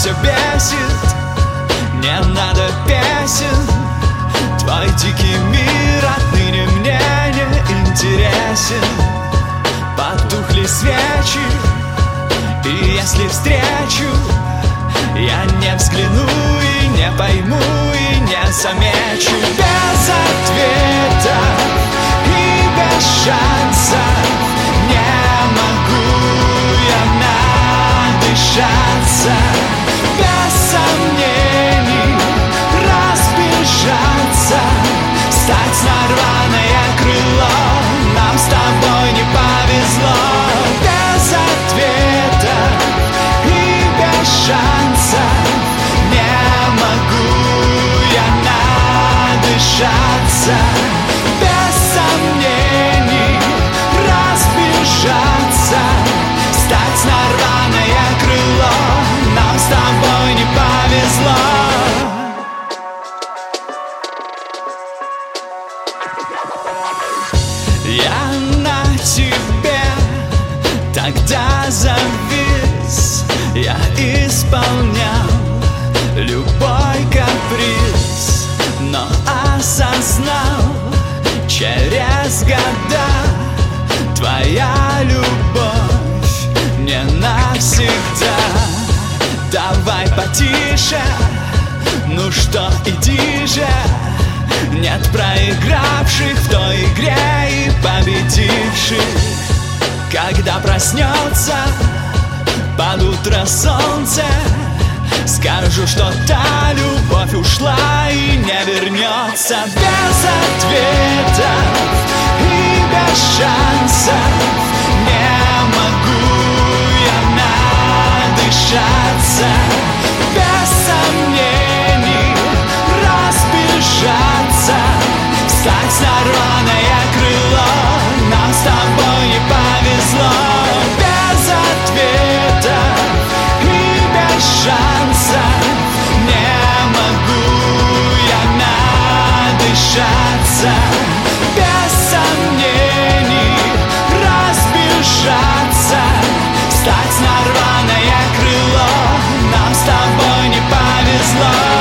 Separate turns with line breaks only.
все бесит. Не надо песен, твой дикий мир отныне мне не интересен. Потухли свечи, и если встречу, я не взгляну и не пойму и не замечу. Без ответа и без шансов не могу я надышаться. Без сомнений разбежаться, стать на рваное крыло. Нам с тобой не повезло. Без ответа и без шансов не могу я надышаться. Без сомнений разбежаться, стать на рваное крыло. Нам с тобой не повезло. Я на тебе тогда завис, я исполнял любой каприз, но осознал через года: твоя любовь не навсегда. Давай потише, ну что, иди же. Нет проигравших в той игре и победивших. Когда проснется под утро солнце, скажу, что та любовь ушла и не вернется. Без ответов и без шансов не могу я надышаться. Без сомнений разбежаться, встать на рваное крыло. Нам с тобой не повезло. Без ответов и без шансов не могу я надышаться. Без сомнений разбежаться, встать на рваное крыло. Нам с тобой не повезло.